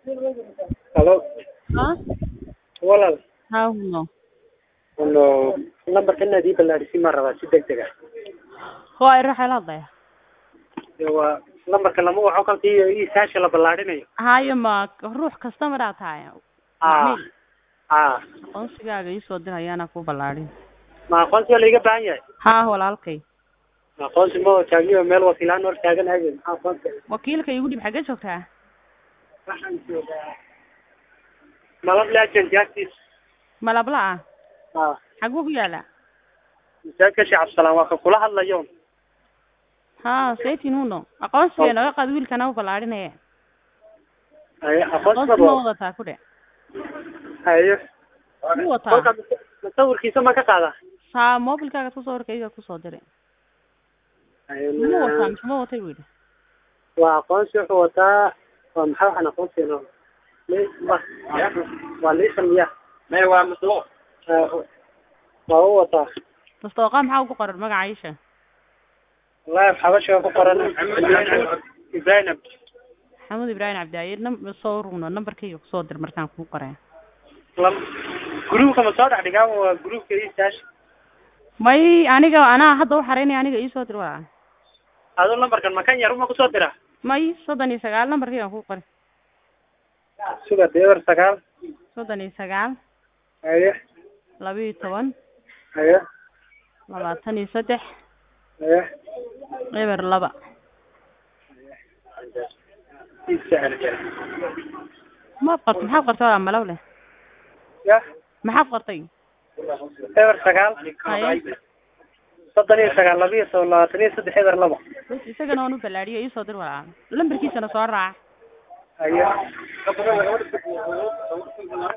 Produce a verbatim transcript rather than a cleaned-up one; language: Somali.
Hello. ها Walaal. ها هو Ano numberka nadii balaadhisi ma rabaa si degdeg ah. هو يروح على ضيع Waa numberka lama waxa kan tii isaasha la balaadhinayo. هاي ما روح كاستمرات هاي Ah. Ah. qonsigaaga ii soo diray ana ku balaarin Ma aqoonsi la iga baahan yahay. haa walaalkay Ma aqoonsi ma taagiyo meel wasiilaan hor taagan hayeen. Aqoonsi. wakiilka igu dhib xagee joogtaa Waxaan joogaa. Malab la justice. malabla ah Ah. xaguu ku yaala Misaaka shacab salaam waa ka kula hadlayo. haa saytinuuno aqoonsigeena naga qaad wiilkana u balaarinaya Ay aqoonsi aqoonsi ma ma. wadataa ku dhe Ayo. ma wataa Sawirkiisa ma ka qaada. haa mobilkaaga ku soo warkayga ku soo diray Ayo. ma wataa mise ma watay wiil waa aqoonsi wuxuu wataa waa maxaa waxaan aqoonsiino waa liisan miya may waa maslo waa u wataa mustooqa maxaa ugu qoran magaciisa wallahi xabasha ku qoran Ibrahim xamud ibraahim cabdaaye nam soo ruuno numberkayga ku soo dir markaan ku qoray lam gruupka ma soo dhaxdigaa waa gruupka isaash may aniga anaa hadda u xareynay aniga ii soo dir waa adoo numberkan ma kan yar uma ku soo dira may soddon iyo sagaal numberkayga ku qoray suga deebar sagaal soddon iyo sagaal aye laba iyo toban aye labaatan iyo saddex aye eber laba ma qortay maxaad qortay waa malaw leh ya maxaad qortay deebar sagaal haye soddon iyo sagaal laba iyo toban labaatan iyo saddex eber laba isagana waan u balaadhiyo ii soo dir walaa lambarkiisana soo raac aye